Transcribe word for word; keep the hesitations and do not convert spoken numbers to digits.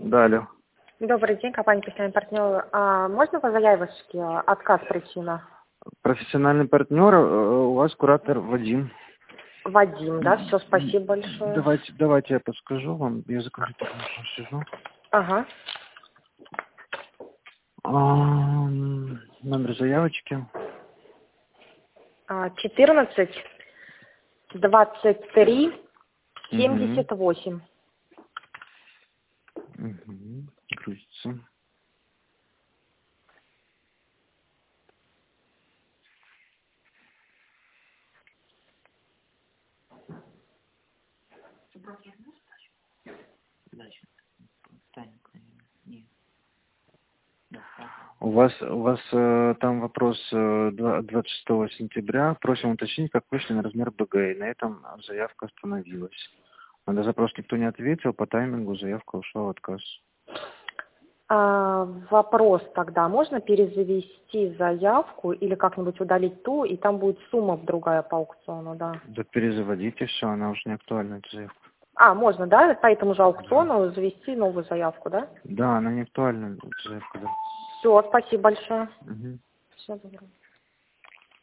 Да, алло. Добрый день, компания «Профессиональный партнер». А можно по заявочке отказ причина? Профессиональный партнер, э, у вас куратор Вадим. Вадим, да? Все, спасибо большое. Давайте, давайте я подскажу вам. Я за компьютером сижу. Ага. А, номер заявочки. А, четырнадцать двадцать три семьдесят восемь. Угу. Грузится. У вас, у вас э, там вопрос э, два- двадцать шестого сентября. Просим уточнить, как вышли на размер БГ. И на этом заявка остановилась. На запрос никто не ответил, по таймингу заявка ушла в отказ. А, вопрос тогда. Можно перезавести заявку или как-нибудь удалить ту, и там будет сумма другая по аукциону, да? Да перезаводите все, она уже не актуальна, эта заявка. А, можно, да? По этому же Да. аукциону завести новую заявку, да? Да, она не актуальна, эта заявка, да. Все, спасибо большое. Угу. Всего доброго.